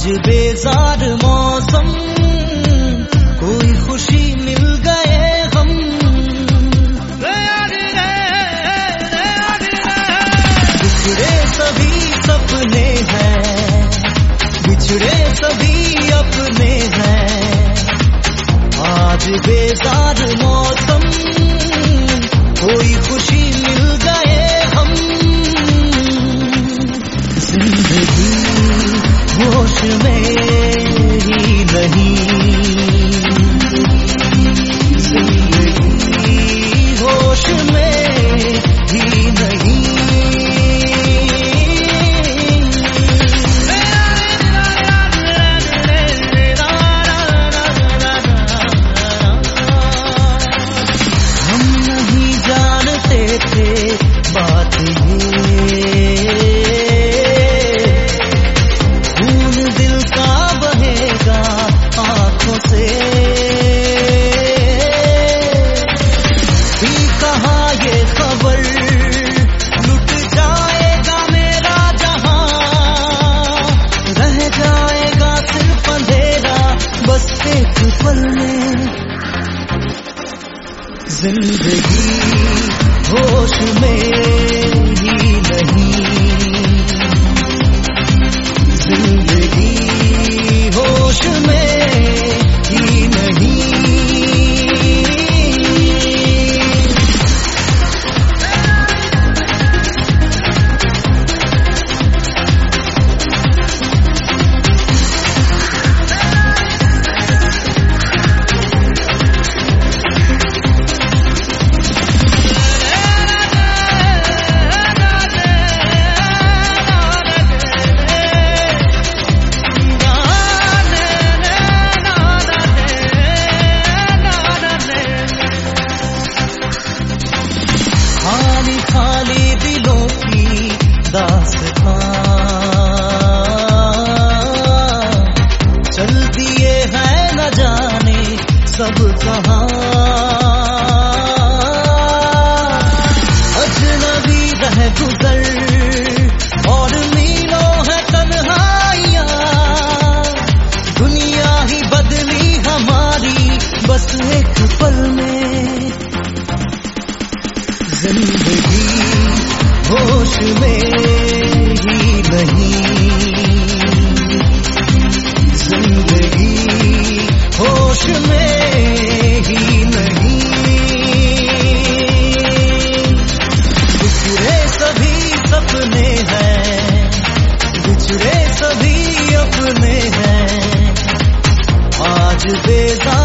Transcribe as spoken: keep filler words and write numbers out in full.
आज बेजार मौसम, कोई खुशी मिल गए हम। बिछड़े सभी सपने हैं, बिछड़े सभी अपने हैं। आज बेजार मौसम, कोई खुशी मिल गए हम। जिंदगी होश में ही नहीं, जिंदगी होश में ही नहीं। हम नहीं जानते थे बात ये, आंखों से भी कहा ये खबर, लुट जाएगा मेरा जहां, रह जाएगा सिर्फ अंधेरा बस एक पल में। जिंदगी होश में ही नहीं, जिंदगी होश में ही नहीं। खाली खाली दिलों की दास्तां चल दिए हैं न जाने सब कहां। अजनबी रह गुजर और मीलों है तन्हाइयां, दुनिया ही बदली हमारी बस एक पल में। जिंदगी होश में ही नहीं, जिंदगी होश में ही नहीं। बिछड़े सभी सपने हैं, बिछड़े सभी अपने हैं। आज बेजार